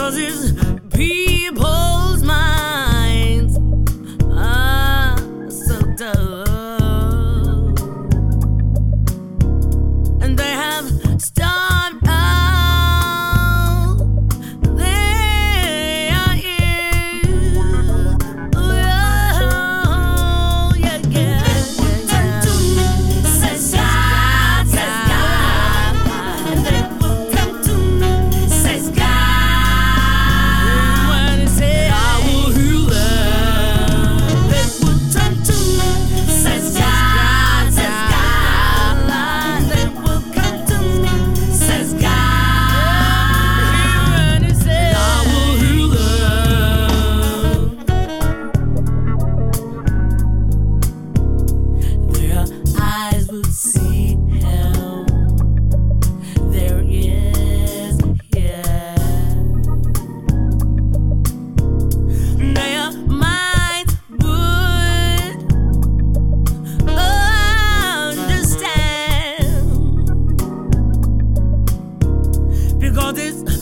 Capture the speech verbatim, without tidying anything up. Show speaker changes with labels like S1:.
S1: because it's people's minds are so dull, and they have stopped all their ears. Oh, yeah, yeah, yeah, yeah. Says God, says God, and they will come to me. Says God, when He said I will heal them, they will turn to me. Says God, says God, and they will come to me. Says God, when He said I will heal them, their eyes will see Him. There is, yeah. Their minds would understand, because it's